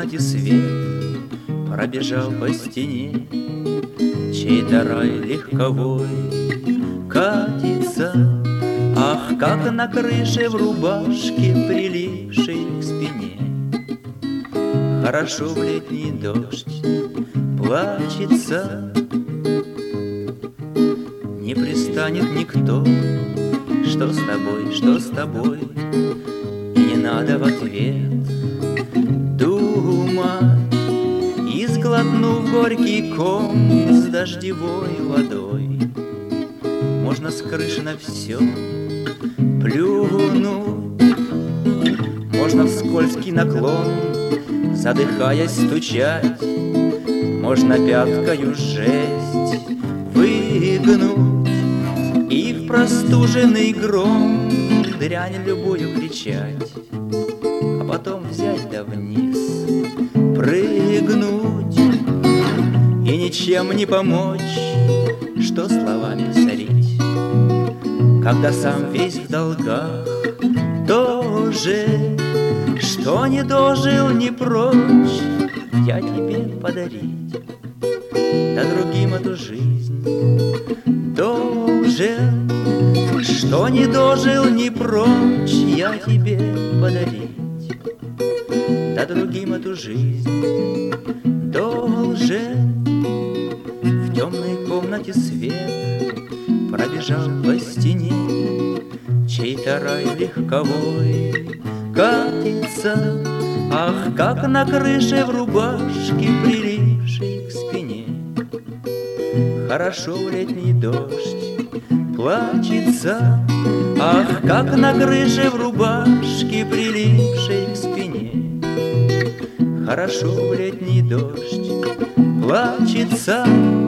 комнате свет пробежал по стене, чей-то рай легковой катится. Ах, как на крыше в рубашке, прилипшей к спине. Хорошо в летний дождь плачется. Не пристанет никто, что с тобой, что с тобой, и не надо в ответ думать. И сглотнув горький ком с дождевой водой, можно с крыши на все плюнуть. Можно в скользкий наклон, задыхаясь, стучать. Можно пяткою жесть выгнуть и в простуженный гром дрянь любую кричать, а потом взять да вниз прыгнуть. И ничем не помочь, что словами сорить, когда сам весь в долгах тоже. Что не дожил, не прочь я тебе подарить, да другим эту жизнь должен. Что не дожил, не прочь я тебе подарить, да другим эту жизнь должен. В темной комнате свет пробежал по стене, чей-то рай легковой катится. Ах, как на крыше в рубашке, прилипшей к спине. Хорошо в летний дождь плачется. Ах, как на крыше в рубашке, прилипшей к спине. Хорошо в летний дождь плачется.